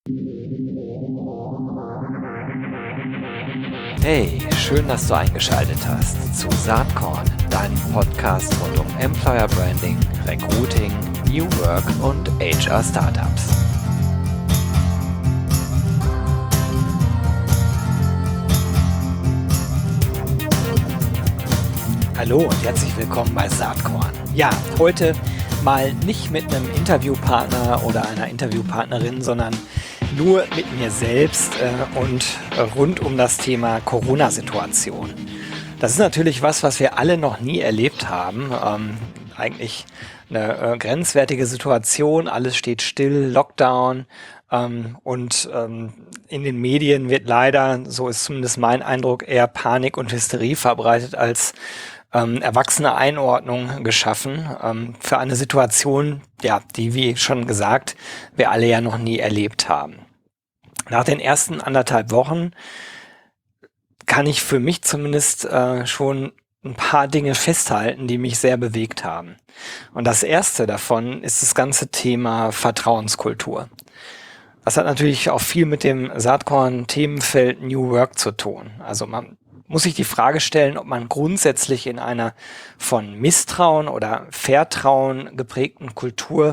Hey, schön, dass du eingeschaltet hast zu Saatkorn, deinem Podcast rund um Employer Branding, Recruiting, New Work und HR Startups. Hallo und herzlich willkommen bei Saatkorn. Ja, heute mal nicht mit einem Interviewpartner oder einer Interviewpartnerin, sondern nur mit mir selbst und rund um das Thema Corona-Situation. Das ist natürlich was wir alle noch nie erlebt haben. Eigentlich eine grenzwertige Situation, alles steht still, Lockdown. Und in den Medien wird leider, so ist zumindest mein Eindruck, eher Panik und Hysterie verbreitet als erwachsene Einordnung geschaffen für eine Situation, ja, die, wie schon gesagt, wir alle ja noch nie erlebt haben. Nach den ersten 1,5 Wochen kann ich für mich zumindest schon ein paar Dinge festhalten, die mich sehr bewegt haben. Und das erste davon ist das ganze Thema Vertrauenskultur. Das hat natürlich auch viel mit dem Saatkorn-Themenfeld New Work zu tun. Also man muss sich die Frage stellen, ob man grundsätzlich in einer von Misstrauen oder Vertrauen geprägten Kultur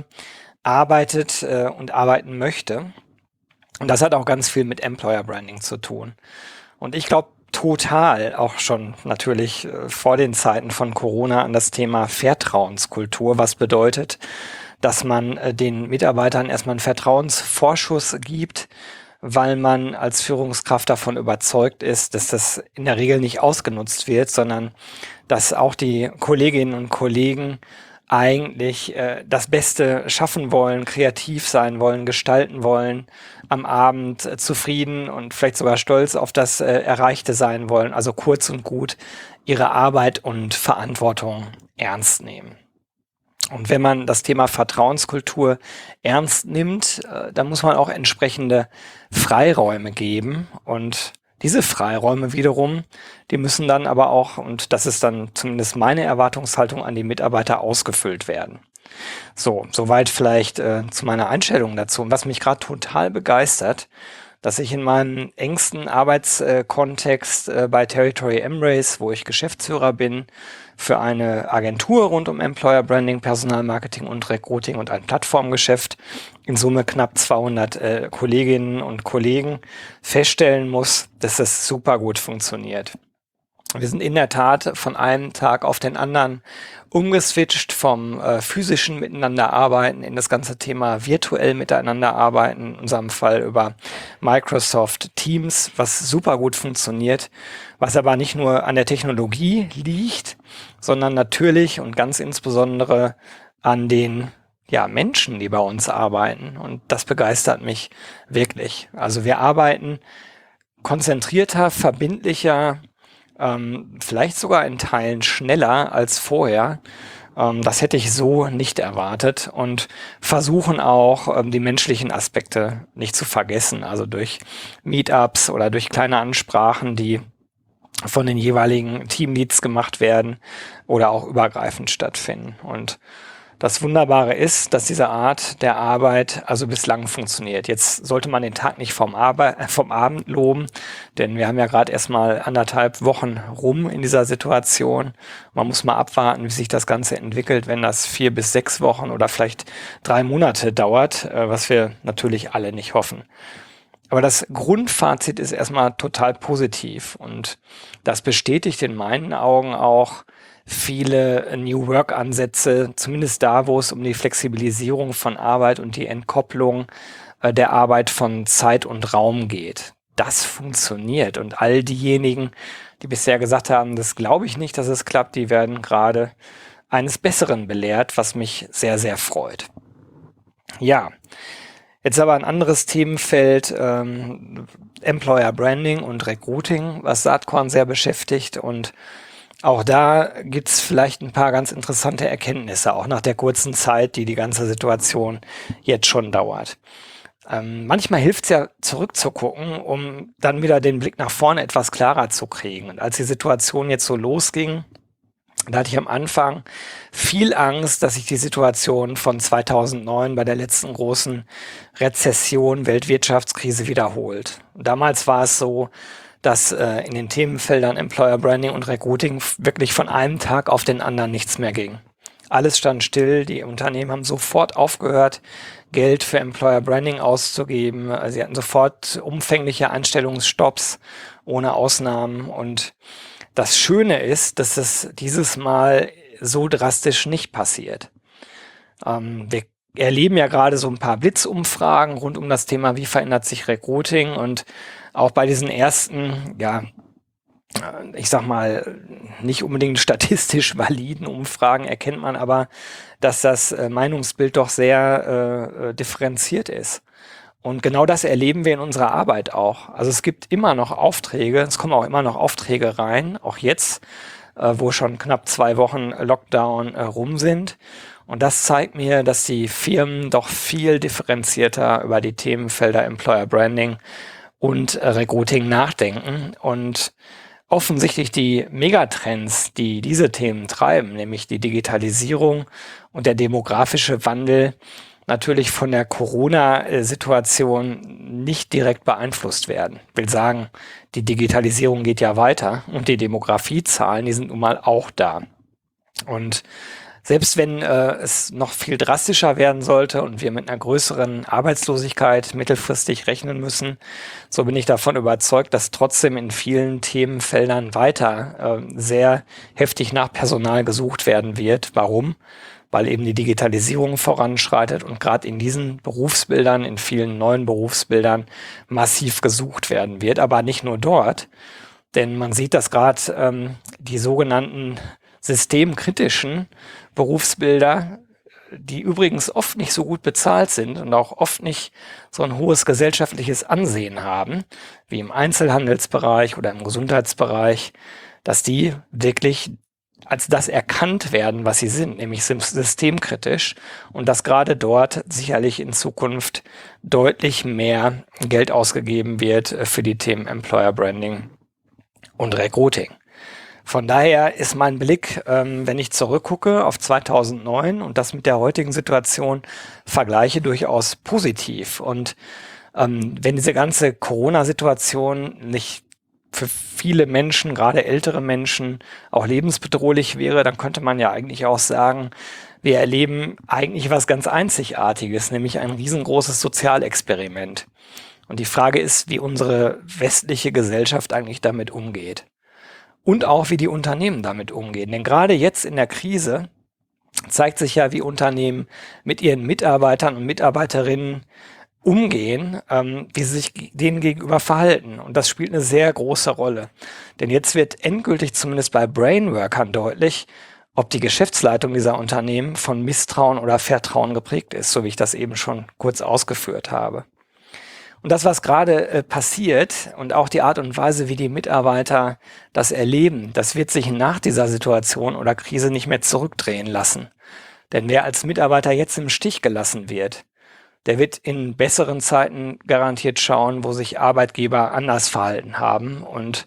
arbeitet und arbeiten möchte. Und das hat auch ganz viel mit Employer Branding zu tun. Und ich glaube total auch schon natürlich vor den Zeiten von Corona an das Thema Vertrauenskultur, was bedeutet, dass man den Mitarbeitern erstmal einen Vertrauensvorschuss gibt, weil man als Führungskraft davon überzeugt ist, dass das in der Regel nicht ausgenutzt wird, sondern dass auch die Kolleginnen und Kollegen eigentlich das Beste schaffen wollen, kreativ sein wollen, gestalten wollen, am Abend zufrieden und vielleicht sogar stolz auf das Erreichte sein wollen, also kurz und gut ihre Arbeit und Verantwortung ernst nehmen. Und wenn man das Thema Vertrauenskultur ernst nimmt, dann muss man auch entsprechende Freiräume geben. Und diese Freiräume wiederum, die müssen dann aber auch, und das ist dann zumindest meine Erwartungshaltung an die Mitarbeiter, ausgefüllt werden. So, soweit vielleicht zu meiner Einstellung dazu. Und was mich gerade total begeistert, dass ich in meinem engsten Arbeitskontext bei Territory Embrace, wo ich Geschäftsführer bin, für eine Agentur rund um Employer Branding, Personalmarketing und Recruiting und ein Plattformgeschäft in Summe knapp 200 Kolleginnen und Kollegen feststellen muss, dass das super gut funktioniert. Wir sind in der Tat von einem Tag auf den anderen umgeswitcht vom physischen Miteinanderarbeiten in das ganze Thema virtuell Miteinanderarbeiten, in unserem Fall über Microsoft Teams, was super gut funktioniert, was aber nicht nur an der Technologie liegt, sondern natürlich und ganz insbesondere an den Menschen, die bei uns arbeiten. Und das begeistert mich wirklich. Also wir arbeiten konzentrierter, verbindlicher, vielleicht sogar in Teilen schneller als vorher. Das hätte ich so nicht erwartet und versuchen auch, die menschlichen Aspekte nicht zu vergessen. Also durch Meetups oder durch kleine Ansprachen, die von den jeweiligen Teamleads gemacht werden oder auch übergreifend stattfinden. Und das Wunderbare ist, dass diese Art der Arbeit also bislang funktioniert. Jetzt sollte man den Tag nicht vom Abend loben, denn wir haben ja gerade erst mal 1,5 Wochen rum in dieser Situation. Man muss mal abwarten, wie sich das Ganze entwickelt, wenn das 4 bis 6 Wochen oder vielleicht 3 Monate dauert, was wir natürlich alle nicht hoffen. Aber das Grundfazit ist erstmal total positiv und das bestätigt in meinen Augen auch viele New Work-Ansätze, zumindest da, wo es um die Flexibilisierung von Arbeit und die Entkopplung der Arbeit von Zeit und Raum geht. Das funktioniert und all diejenigen, die bisher gesagt haben, das glaube ich nicht, dass es klappt, die werden gerade eines Besseren belehrt, was mich sehr, sehr freut. Ja, jetzt aber ein anderes Themenfeld, Employer Branding und Recruiting, was Saatkorn sehr beschäftigt, und auch da gibt's vielleicht ein paar ganz interessante Erkenntnisse, auch nach der kurzen Zeit, die ganze Situation jetzt schon dauert. Manchmal hilft's ja, zurückzugucken, um dann wieder den Blick nach vorne etwas klarer zu kriegen. Und als die Situation jetzt so losging, Da hatte ich am Anfang viel Angst, dass sich die Situation von 2009 bei der letzten großen Rezession, Weltwirtschaftskrise wiederholt. Und damals war es so, dass in den Themenfeldern Employer Branding und Recruiting wirklich von einem Tag auf den anderen nichts mehr ging. Alles stand still, die Unternehmen haben sofort aufgehört, Geld für Employer Branding auszugeben. Sie hatten sofort umfängliche Einstellungsstopps ohne Ausnahmen. Und das Schöne ist, dass es dieses Mal so drastisch nicht passiert. Wir erleben ja gerade so ein paar Blitzumfragen rund um das Thema, wie verändert sich Recruiting, und auch bei diesen ersten, ja, ich sag mal, nicht unbedingt statistisch validen Umfragen erkennt man aber, dass das Meinungsbild doch sehr differenziert ist. Und genau das erleben wir in unserer Arbeit auch. Also es gibt immer noch Aufträge, es kommen auch immer noch Aufträge rein, auch jetzt, wo schon knapp 2 Wochen Lockdown rum sind. Und das zeigt mir, dass die Firmen doch viel differenzierter über die Themenfelder Employer Branding und Recruiting nachdenken und offensichtlich die Megatrends, die diese Themen treiben, nämlich die Digitalisierung und der demografische Wandel, natürlich von der Corona-Situation nicht direkt beeinflusst werden. Ich will sagen, die Digitalisierung geht ja weiter und die Demografiezahlen, die sind nun mal auch da. Und selbst wenn es noch viel drastischer werden sollte und wir mit einer größeren Arbeitslosigkeit mittelfristig rechnen müssen, so bin ich davon überzeugt, dass trotzdem in vielen Themenfeldern weiter sehr heftig nach Personal gesucht werden wird. Warum? Weil eben die Digitalisierung voranschreitet und gerade in diesen Berufsbildern, in vielen neuen Berufsbildern massiv gesucht werden wird. Aber nicht nur dort, denn man sieht, dass gerade die sogenannten systemkritischen Berufsbilder, die übrigens oft nicht so gut bezahlt sind und auch oft nicht so ein hohes gesellschaftliches Ansehen haben, wie im Einzelhandelsbereich oder im Gesundheitsbereich, dass die wirklich als das erkannt werden, was sie sind, nämlich systemkritisch, und dass gerade dort sicherlich in Zukunft deutlich mehr Geld ausgegeben wird für die Themen Employer Branding und Recruiting. Von daher ist mein Blick, wenn ich zurückgucke auf 2009 und das mit der heutigen Situation vergleiche, durchaus positiv. Und wenn diese ganze Corona-Situation nicht für viele Menschen, gerade ältere Menschen, auch lebensbedrohlich wäre, dann könnte man ja eigentlich auch sagen, wir erleben eigentlich was ganz Einzigartiges, nämlich ein riesengroßes Sozialexperiment. Und die Frage ist, wie unsere westliche Gesellschaft eigentlich damit umgeht. Und auch, wie die Unternehmen damit umgehen. Denn gerade jetzt in der Krise zeigt sich ja, wie Unternehmen mit ihren Mitarbeitern und Mitarbeiterinnen umgehen, wie sie sich denen gegenüber verhalten. Und das spielt eine sehr große Rolle. Denn jetzt wird endgültig zumindest bei Brainworkern deutlich, ob die Geschäftsleitung dieser Unternehmen von Misstrauen oder Vertrauen geprägt ist, so wie ich das eben schon kurz ausgeführt habe. Und das, was gerade passiert und auch die Art und Weise, wie die Mitarbeiter das erleben, das wird sich nach dieser Situation oder Krise nicht mehr zurückdrehen lassen. Denn wer als Mitarbeiter jetzt im Stich gelassen wird, der wird in besseren Zeiten garantiert schauen, wo sich Arbeitgeber anders verhalten haben und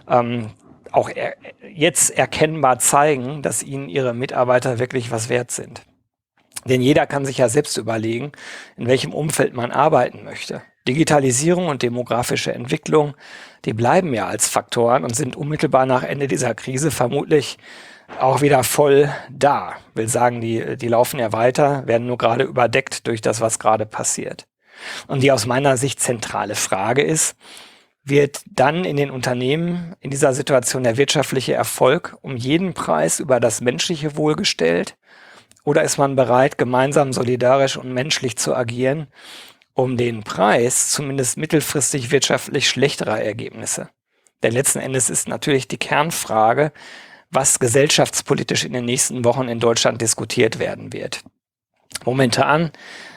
auch jetzt erkennbar zeigen, dass ihnen ihre Mitarbeiter wirklich was wert sind. Denn jeder kann sich ja selbst überlegen, in welchem Umfeld man arbeiten möchte. Digitalisierung und demografische Entwicklung, die bleiben ja als Faktoren und sind unmittelbar nach Ende dieser Krise vermutlich auch wieder voll da. Will sagen, die laufen ja weiter, werden nur gerade überdeckt durch das, was gerade passiert. Und die aus meiner Sicht zentrale Frage ist, wird dann in den Unternehmen in dieser Situation der wirtschaftliche Erfolg um jeden Preis über das menschliche Wohl gestellt? Oder ist man bereit, gemeinsam solidarisch und menschlich zu agieren, um den Preis zumindest mittelfristig wirtschaftlich schlechterer Ergebnisse? Denn letzten Endes ist natürlich die Kernfrage, was gesellschaftspolitisch in den nächsten Wochen in Deutschland diskutiert werden wird. Momentan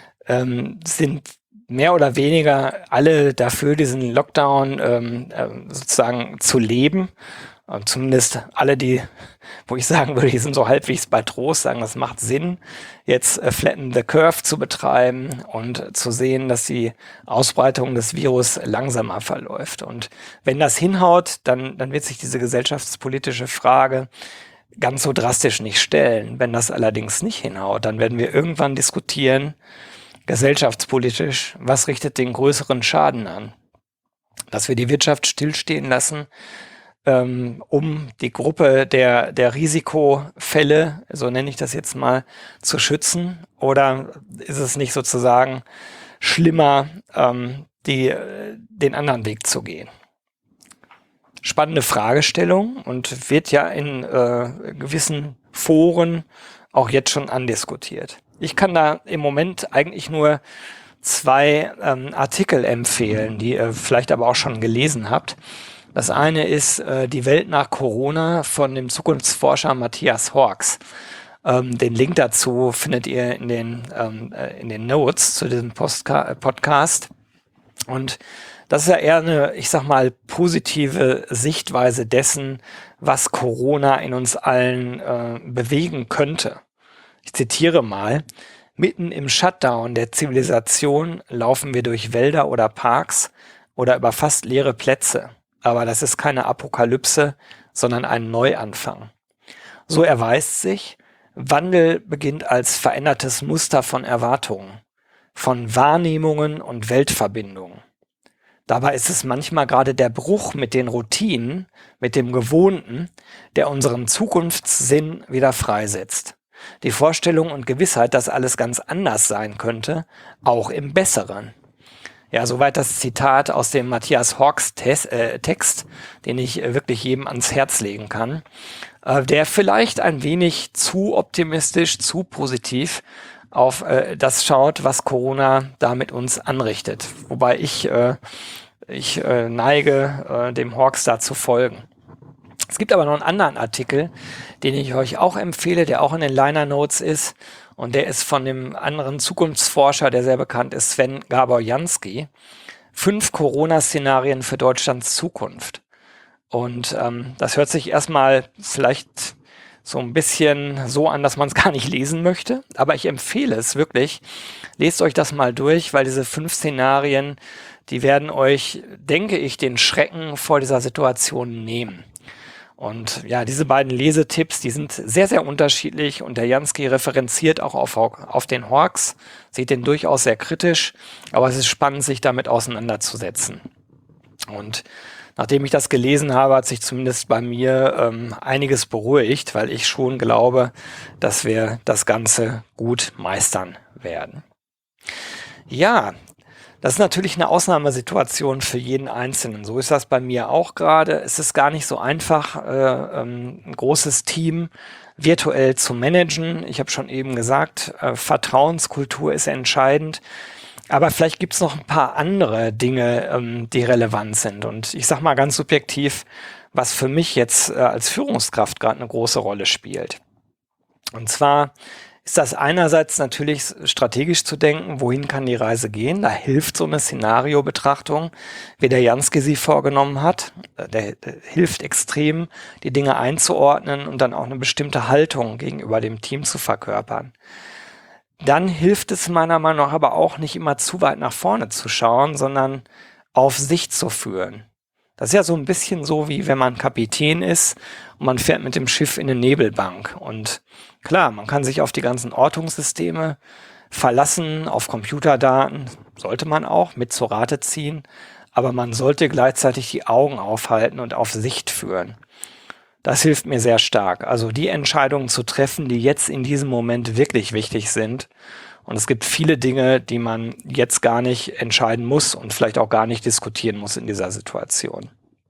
sind mehr oder weniger alle dafür, diesen Lockdown sozusagen zu leben. Und zumindest alle, wo ich sagen würde, die sind so halbwegs bei Trost, sagen, das macht Sinn, jetzt Flatten the Curve zu betreiben und zu sehen, dass die Ausbreitung des Virus langsamer verläuft. Und wenn das hinhaut, dann wird sich diese gesellschaftspolitische Frage ganz so drastisch nicht stellen. Wenn das allerdings nicht hinhaut, dann werden wir irgendwann diskutieren, gesellschaftspolitisch, was richtet den größeren Schaden an? Dass wir die Wirtschaft stillstehen lassen, um die Gruppe der Risikofälle, so nenne ich das jetzt mal, zu schützen? Oder ist es nicht sozusagen schlimmer, den anderen Weg zu gehen? Spannende Fragestellung und wird ja in gewissen Foren auch jetzt schon andiskutiert. Ich kann da im Moment eigentlich nur zwei Artikel empfehlen, die ihr vielleicht aber auch schon gelesen habt. Das eine ist Die Welt nach Corona von dem Zukunftsforscher Matthias Horks. Den Link dazu findet ihr in den Notes zu diesem Podcast. Und das ist ja eher eine, ich sag mal, positive Sichtweise dessen, was Corona in uns allen bewegen könnte. Ich zitiere mal: Mitten im Shutdown der Zivilisation laufen wir durch Wälder oder Parks oder über fast leere Plätze. Aber das ist keine Apokalypse, sondern ein Neuanfang. So erweist sich, Wandel beginnt als verändertes Muster von Erwartungen, von Wahrnehmungen und Weltverbindungen. Dabei ist es manchmal gerade der Bruch mit den Routinen, mit dem Gewohnten, der unseren Zukunftssinn wieder freisetzt. Die Vorstellung und Gewissheit, dass alles ganz anders sein könnte, auch im Besseren. Ja, soweit das Zitat aus dem Matthias Horks Text, den ich wirklich jedem ans Herz legen kann, der vielleicht ein wenig zu optimistisch, zu positiv auf das schaut, was Corona da mit uns anrichtet. Wobei ich neige, dem Horks da zu folgen. Es gibt aber noch einen anderen Artikel, den ich euch auch empfehle, der auch in den Liner Notes ist. Und der ist von dem anderen Zukunftsforscher, der sehr bekannt ist, Sven Gabor-Jansky. 5 Corona-Szenarien für Deutschlands Zukunft. Und das hört sich erstmal vielleicht so ein bisschen so an, dass man es gar nicht lesen möchte. Aber ich empfehle es wirklich. Lest euch das mal durch, weil diese 5 Szenarien, die werden euch, denke ich, den Schrecken vor dieser Situation nehmen. Und ja, diese beiden Lesetipps, die sind sehr, sehr unterschiedlich und der Jansky referenziert auch auf den Horks, sieht den durchaus sehr kritisch, aber es ist spannend, sich damit auseinanderzusetzen. Und nachdem ich das gelesen habe, hat sich zumindest bei mir einiges beruhigt, weil ich schon glaube, dass wir das Ganze gut meistern werden. Ja, das ist natürlich eine Ausnahmesituation für jeden Einzelnen. So ist das bei mir auch gerade. Es ist gar nicht so einfach, ein großes Team virtuell zu managen. Ich habe schon eben gesagt, Vertrauenskultur ist entscheidend. Aber vielleicht gibt es noch ein paar andere Dinge, die relevant sind. Und ich sage mal ganz subjektiv, was für mich jetzt als Führungskraft gerade eine große Rolle spielt. Und zwar ist das einerseits natürlich strategisch zu denken, wohin kann die Reise gehen. Da hilft so eine Szenariobetrachtung, wie der Jansky sie vorgenommen hat. Der hilft extrem, die Dinge einzuordnen und dann auch eine bestimmte Haltung gegenüber dem Team zu verkörpern. Dann hilft es meiner Meinung nach aber auch nicht immer zu weit nach vorne zu schauen, sondern auf sich zu führen. Das ist ja so ein bisschen so, wie wenn man Kapitän ist und man fährt mit dem Schiff in eine Nebelbank. Und klar, man kann sich auf die ganzen Ortungssysteme verlassen, auf Computerdaten, sollte man auch mit zur Rate ziehen, aber man sollte gleichzeitig die Augen aufhalten und auf Sicht führen. Das hilft mir sehr stark. Also die Entscheidungen zu treffen, die jetzt in diesem Moment wirklich wichtig sind. Und es gibt viele Dinge, die man jetzt gar nicht entscheiden muss und vielleicht auch gar nicht diskutieren muss in dieser Situation.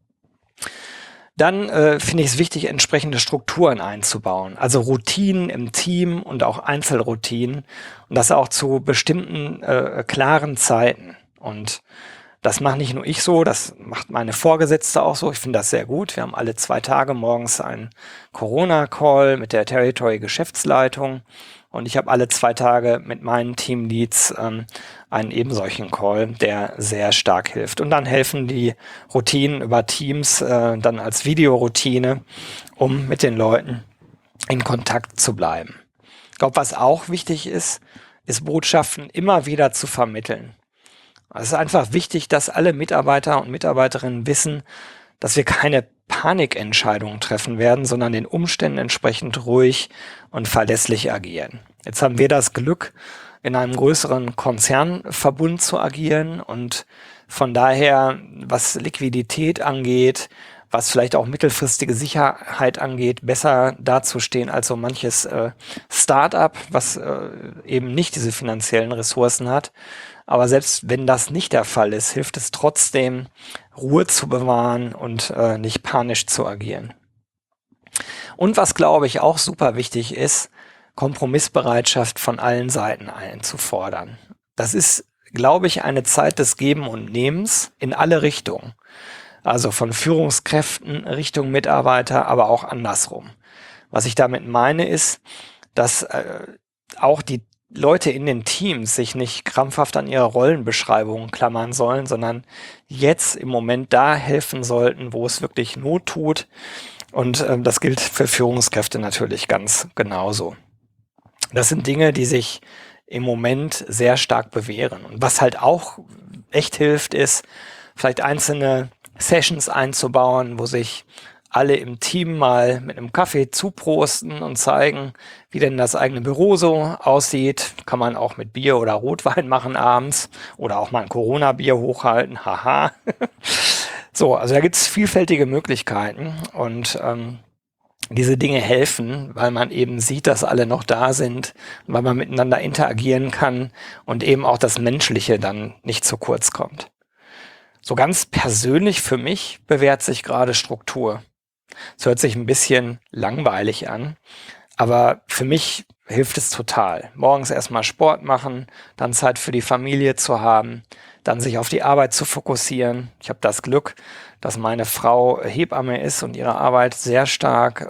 Dann finde ich es wichtig, entsprechende Strukturen einzubauen. Also Routinen im Team und auch Einzelroutinen. Und das auch zu bestimmten klaren Zeiten. Und das mache nicht nur ich so, das macht meine Vorgesetzte auch so. Ich finde das sehr gut. Wir haben alle 2 Tage morgens einen Corona-Call mit der Territory-Geschäftsleitung. Und ich habe alle 2 Tage mit meinen Teamleads einen ebensolchen Call, der sehr stark hilft. Und dann helfen die Routinen über Teams dann als Videoroutine, um mit den Leuten in Kontakt zu bleiben. Ich glaube, was auch wichtig ist, ist Botschaften immer wieder zu vermitteln. Es ist einfach wichtig, dass alle Mitarbeiter und Mitarbeiterinnen wissen, dass wir keine Panikentscheidungen treffen werden, sondern den Umständen entsprechend ruhig und verlässlich agieren. Jetzt haben wir das Glück, in einem größeren Konzernverbund zu agieren und von daher, was Liquidität angeht, was vielleicht auch mittelfristige Sicherheit angeht, besser dazustehen als so manches Start-up, was eben nicht diese finanziellen Ressourcen hat. Aber selbst wenn das nicht der Fall ist, hilft es trotzdem, Ruhe zu bewahren und nicht panisch zu agieren. Und was, glaube ich, auch super wichtig ist, Kompromissbereitschaft von allen Seiten einzufordern. Das ist, glaube ich, eine Zeit des Geben und Nehmens in alle Richtungen. Also von Führungskräften Richtung Mitarbeiter, aber auch andersrum. Was ich damit meine ist, dass auch die Leute in den Teams sich nicht krampfhaft an ihre Rollenbeschreibungen klammern sollen, sondern jetzt im Moment da helfen sollten, wo es wirklich Not tut. Und das gilt für Führungskräfte natürlich ganz genauso. Das sind Dinge, die sich im Moment sehr stark bewähren. Und was halt auch echt hilft, ist vielleicht einzelne Sessions einzubauen, wo sich alle im Team mal mit einem Kaffee zuprosten und zeigen, wie denn das eigene Büro so aussieht. Kann man auch mit Bier oder Rotwein machen abends oder auch mal ein Corona-Bier hochhalten. Haha. So, also da gibt's vielfältige Möglichkeiten und diese Dinge helfen, weil man eben sieht, dass alle noch da sind, weil man miteinander interagieren kann und eben auch das Menschliche dann nicht zu kurz kommt. So ganz persönlich für mich bewährt sich gerade Struktur. Es hört sich ein bisschen langweilig an, aber für mich hilft es total. Morgens erstmal Sport machen, dann Zeit für die Familie zu haben, dann sich auf die Arbeit zu fokussieren. Ich habe das Glück, dass meine Frau Hebamme ist und ihre Arbeit sehr stark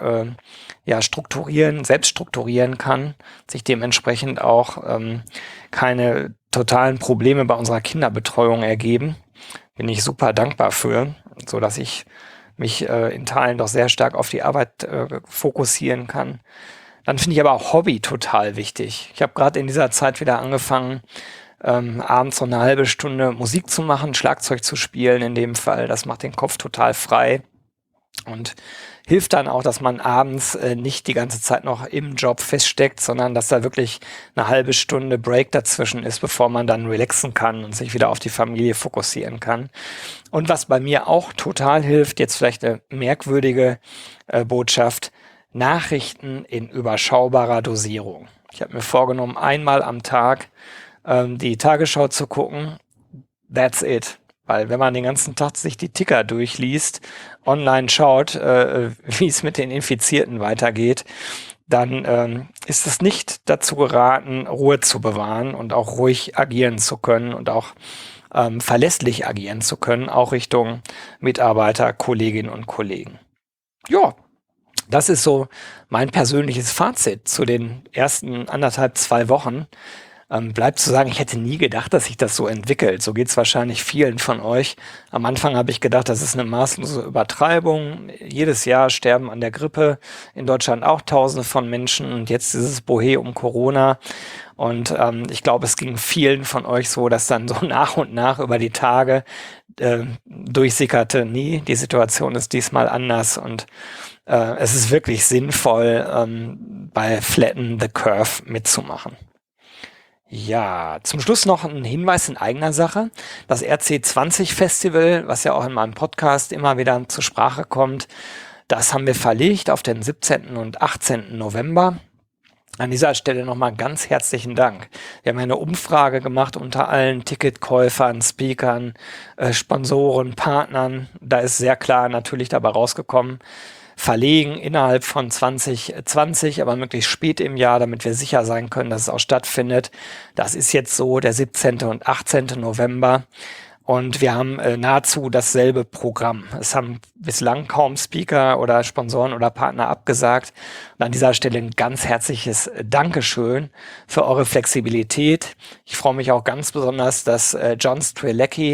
selbst strukturieren kann, sich dementsprechend auch keine totalen Probleme bei unserer Kinderbetreuung ergeben. Bin ich super dankbar für, so dass ich mich in Teilen doch sehr stark auf die Arbeit fokussieren kann. Dann finde ich aber auch Hobby total wichtig. Ich habe gerade in dieser Zeit wieder angefangen, abends so eine halbe Stunde Musik zu machen, Schlagzeug zu spielen in dem Fall. Das macht den Kopf total frei und hilft dann auch, dass man abends nicht die ganze Zeit noch im Job feststeckt, sondern dass da wirklich eine halbe Stunde Break dazwischen ist, bevor man dann relaxen kann und sich wieder auf die Familie fokussieren kann. Und was bei mir auch total hilft, jetzt vielleicht eine merkwürdige Botschaft, Nachrichten in überschaubarer Dosierung. Ich habe mir vorgenommen, einmal am Tag die Tagesschau zu gucken. That's it. Weil wenn man den ganzen Tag sich die Ticker durchliest, online schaut, wie es mit den Infizierten weitergeht, dann ist es nicht dazu geraten, Ruhe zu bewahren und auch ruhig agieren zu können und auch verlässlich agieren zu können, auch Richtung Mitarbeiter, Kolleginnen und Kollegen. Ja, das ist so mein persönliches Fazit zu den ersten 2 Wochen. Bleibt zu sagen, ich hätte nie gedacht, dass sich das so entwickelt. So geht es wahrscheinlich vielen von euch. Am Anfang habe ich gedacht, das ist eine maßlose Übertreibung. Jedes Jahr sterben an der Grippe in Deutschland auch Tausende von Menschen und jetzt dieses Bohé um Corona. Und ich glaube, es ging vielen von euch so, dass dann so nach und nach über die Tage durchsickerte, nee, die Situation ist diesmal anders und es ist wirklich sinnvoll, bei Flatten the Curve mitzumachen. Ja, zum Schluss noch ein Hinweis in eigener Sache. Das RC20 Festival, was ja auch in meinem Podcast immer wieder zur Sprache kommt, das haben wir verlegt auf den 17. und 18. November. An dieser Stelle nochmal ganz herzlichen Dank. Wir haben eine Umfrage gemacht unter allen Ticketkäufern, Speakern, Sponsoren, Partnern. Da ist sehr klar natürlich dabei rausgekommen, verlegen innerhalb von 2020, aber möglichst spät im Jahr, damit wir sicher sein können, dass es auch stattfindet. Das ist jetzt so der 17. und 18. November. Und wir haben nahezu dasselbe Programm. Es haben bislang kaum Speaker oder Sponsoren oder Partner abgesagt. Und an dieser Stelle ein ganz herzliches Dankeschön für eure Flexibilität. Ich freue mich auch ganz besonders, dass John Strelecki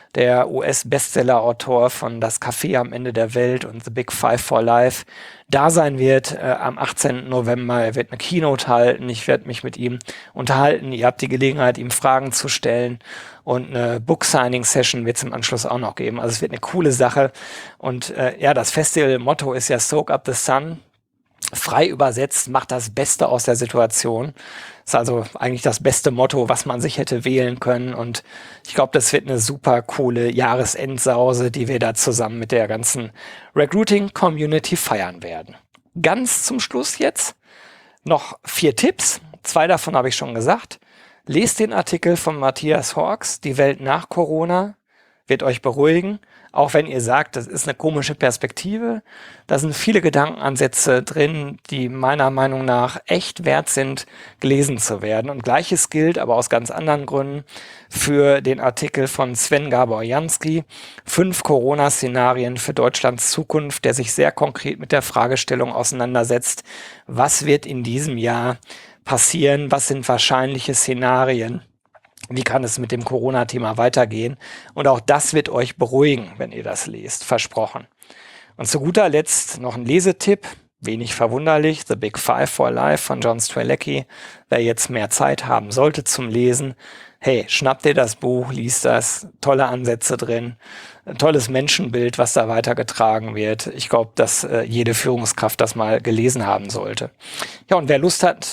der US-Bestseller-Autor von Das Café am Ende der Welt und The Big Five for Life, da sein wird am 18. November. Er wird eine Keynote halten. Ich werde mich mit ihm unterhalten. Ihr habt die Gelegenheit, ihm Fragen zu stellen. Und eine Book-Signing-Session wird es im Anschluss auch noch geben. Also es wird eine coole Sache. Und das Festival-Motto ist ja Soak Up the Sun. Frei übersetzt, macht das Beste aus der Situation. Ist also eigentlich das beste Motto, was man sich hätte wählen können. Und ich glaube, das wird eine super coole Jahresendsause, die wir da zusammen mit der ganzen Recruiting-Community feiern werden. Ganz zum Schluss jetzt noch 4 Tipps. 2 davon habe ich schon gesagt. Lest den Artikel von Matthias Hawkes, Die Welt nach Corona, wird euch beruhigen. Auch wenn ihr sagt, das ist eine komische Perspektive, da sind viele Gedankenansätze drin, die meiner Meinung nach echt wert sind, gelesen zu werden. Und Gleiches gilt, aber aus ganz anderen Gründen, für den Artikel von Sven Gabor-Jansky, 5 Corona-Szenarien für Deutschlands Zukunft, der sich sehr konkret mit der Fragestellung auseinandersetzt, was wird in diesem Jahr passieren, was sind wahrscheinliche Szenarien. Wie kann es mit dem Corona-Thema weitergehen? Und auch das wird euch beruhigen, wenn ihr das lest, versprochen. Und zu guter Letzt noch ein Lesetipp, wenig verwunderlich, The Big Five for Life von John Strzelecki. Wer jetzt mehr Zeit haben sollte zum Lesen, hey, schnappt dir das Buch, liest das, tolle Ansätze drin, ein tolles Menschenbild, was da weitergetragen wird. Ich glaube, dass jede Führungskraft das mal gelesen haben sollte. Ja, und wer Lust hat,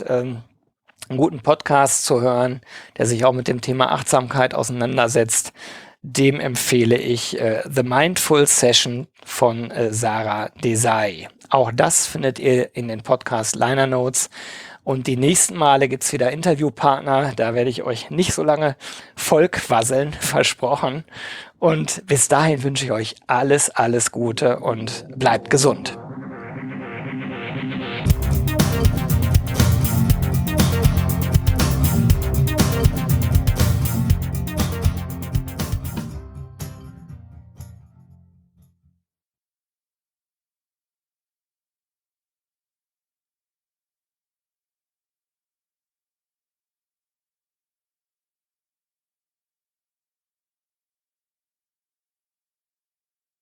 einen guten Podcast zu hören, der sich auch mit dem Thema Achtsamkeit auseinandersetzt, dem empfehle ich The Mindful Session von Sarah Desai. Auch das findet ihr in den Podcast Liner Notes. Und die nächsten Male gibt's wieder Interviewpartner. Da werde ich euch nicht so lange vollquasseln, versprochen. Und bis dahin wünsche ich euch alles, alles Gute und bleibt gesund.